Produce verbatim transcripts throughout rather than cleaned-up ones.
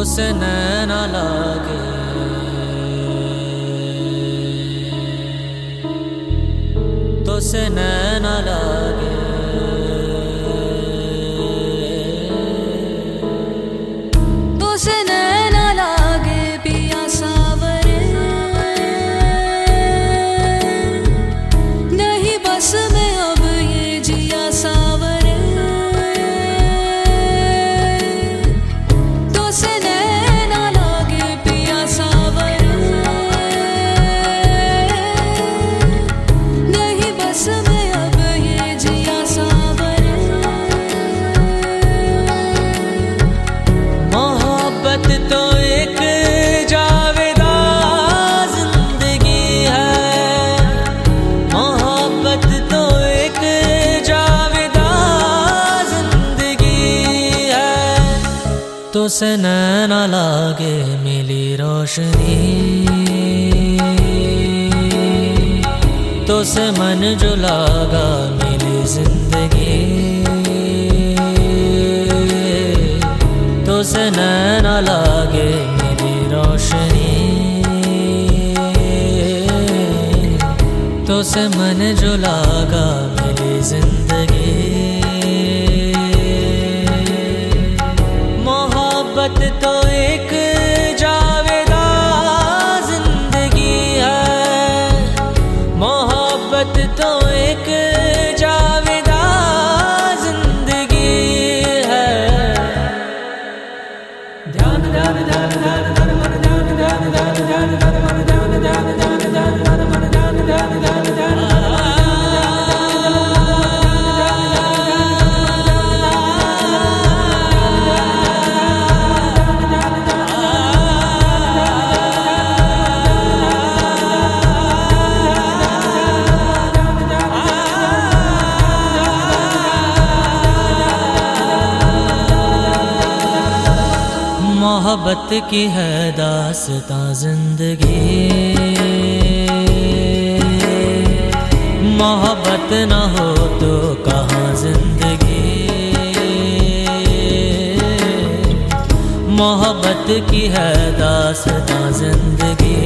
से नैना लागे, तो से नैना लागे, तो से नैना लागे पिया सावरे, नहीं बस में अब ये जिया सावरे, तो से नैना लागे पिया सावरे, नहीं बस में अब ये जिया सावरे। मोहब्बत तो एक जावेदा जिंदगी है, मोहब्बत तो एक जावेदा जिंदगी है, तो से नैना लागे मिली रोशनी, तो से मन जो लागा मिली जिंदगी, तो से नैना लागे मेरी रोशनी, तो से मन जो लागा मेरी जिंदगी। मोहब्बत तो एक जावेदा जिंदगी है, मोहब्बत तो एक जावेदा जिंदगी है। ध्यान ध्यान ध्यान ध्यान ध्यान मन ध्यान ध्यान ध्यान ध्यान ध्यान मन ध्यान ध्यान ध्यान ध्यान ध्यान मन ध्यान ध्यान ध्यान ध्यान मोहब्बत की है दास्तां जिंदगी, मोहब्बत न हो तो कहाँ जिंदगी, मोहब्बत की है दास्तां जिंदगी,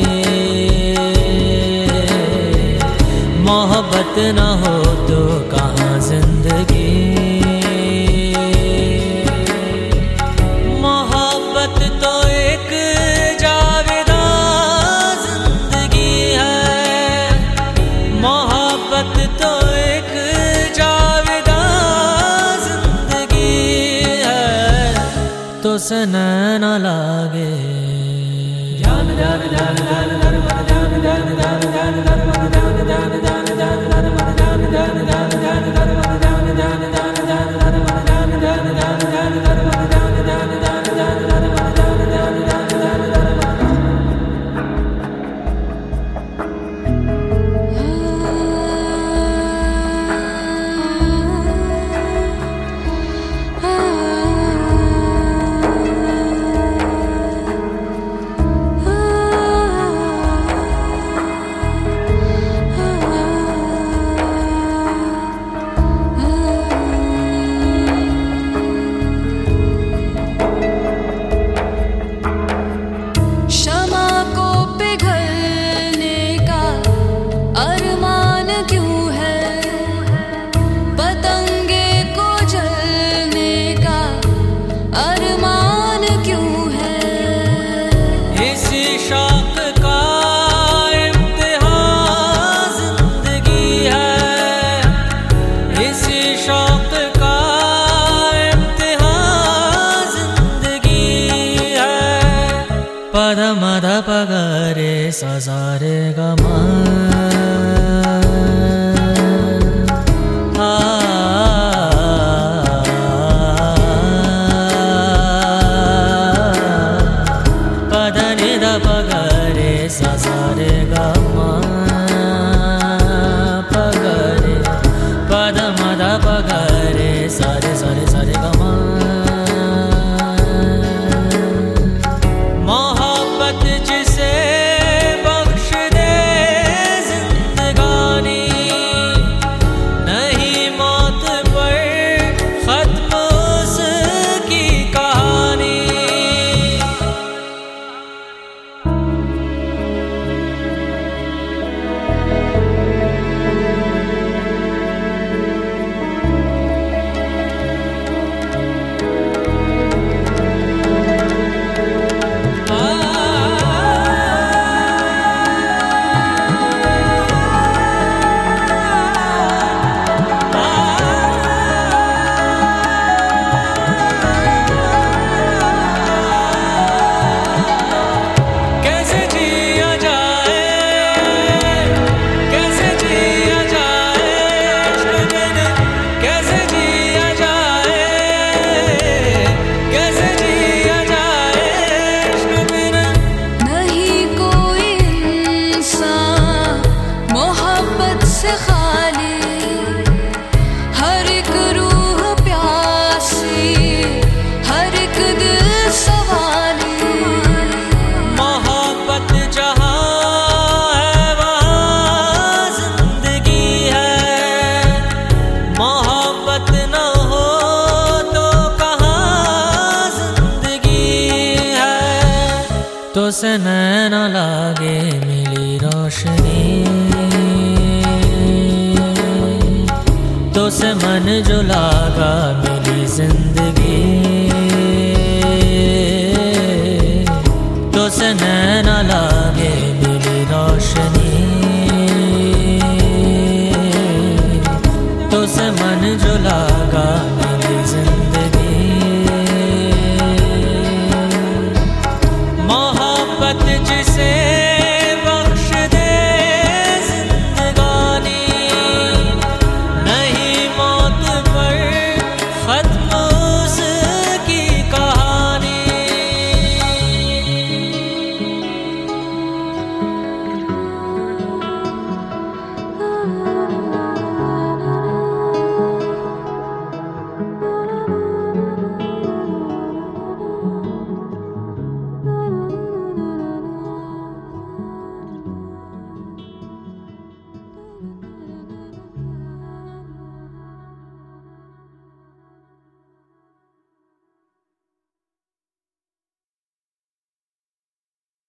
मोहब्बत न हो तो कहाँ जिंदगी। मोहब्बत तो एक जावेदा जिंदगी है, मोहब्बत तो एक जावेदा जिंदगी है, तो से नैना लागे। ध्यान ध्यान ध्यान ध्यान ध्यान मन ध्यान ध्यान ध्यान ध्यान ध्यान मन ध्यान ध्यान ध्यान ध्यान ध्यान मन ध्यान ध्यान ध्यान ध्यान ध्यान मन ध्यान ध्यान ध्यान ध्यान ध्यान मन ध्यान ध्यान ध्यान ध्यान ध्यान मन ध्यान ध्यान ध्यान ध्यान ध्यान मन ध्यान ध्यान ध्यान ध्यान ध्यान। पद मद पगरे सा सा रे ग म आ पद नि द पगरे सा सा रे ग म पगरे पद मद पगरे सा रे सा रे सा रे ग म। से नैना लागे मिली रोशनी, तो से मन जो लागा मिली जिंदगी, तो से नैना लागे मिली रोशनी, तो से मन जो लागा मिली जिंदगी।